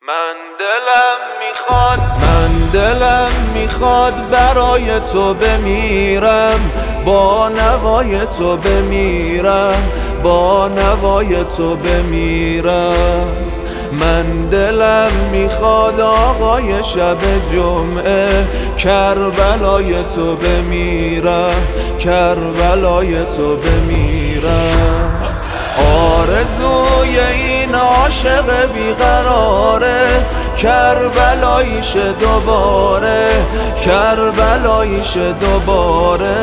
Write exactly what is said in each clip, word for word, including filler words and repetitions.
من دلم میخواد من دلم میخواد برای تو بمیرم، با نوای تو بمیرم، با نوای تو بمیرم. من دلم میخواد آقای شب جمعه کربلای تو بمیرم، کربلای تو بمیرم. آرزوی این عاشق بیقراره کربلایش دوباره، کربلایش دوباره.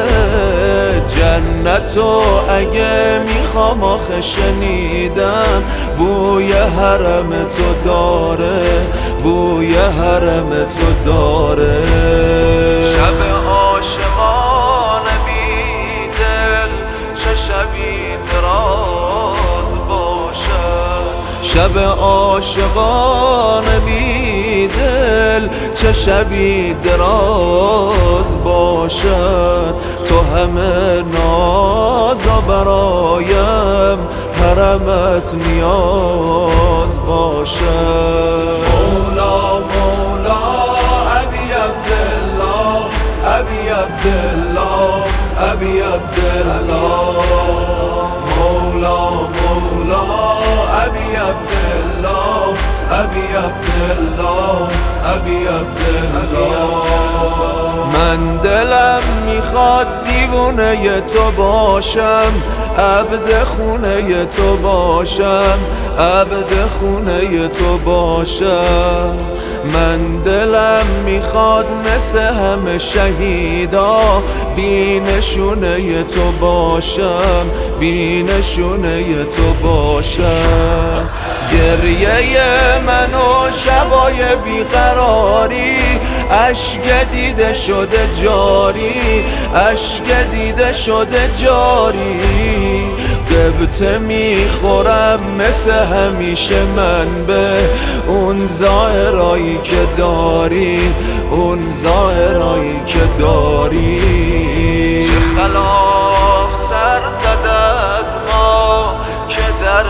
جنتو اگه میخوام آخه شنیدم بوی حرم تو داره، بوی حرم تو داره. شب عاشقان بیدل چه شبی دراز باشد، شب عاشقان بیدل چه شبی دراز باشد. تو همه ناز و برایم حرمت نیاز باشد. مولا مولا ابی عبدالله، ابی عبدالله، ابی عبدالله. مولا مولا ابی عبدالله، ابی عبدالله، ابی عبدالله. من دلم میخواد دیوونه تو باشم، عبد خونه تو باشم، عبد خونه تو باشم. من دلم میخواد مثل همه شهیدا بی نشونه تو باشم، بی نشونه تو باشم. گریه من و شبای بیقراری اشک دیده شده جاری، اشک دیده شده جاری. قبطه میخورم مثل همیشه من به اون ظاهرایی که داری، اون ظاهرایی که داری. چه خلاف سر زده از ما که در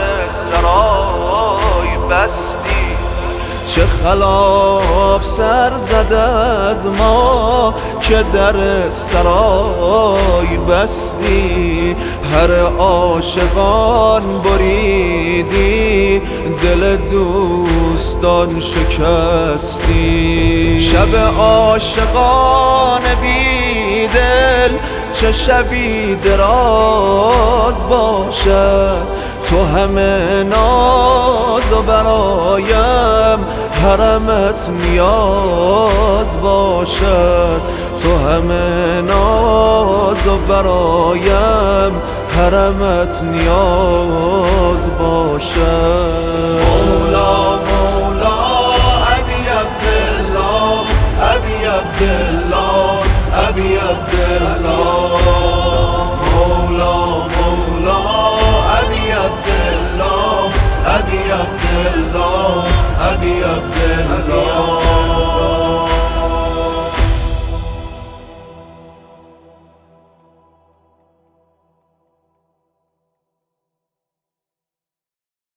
سرای بستی، چه خلاف سر زده از ما که در سرای بستی. هر عاشقان بریدی دل دوستان شکستی. شب عاشقان بیدل چه شبی دراز باشد. تو همه ناز و برایم حرمت نیاز باشد. تو همه ناز و برایم حرمت نیاز باشد. مولا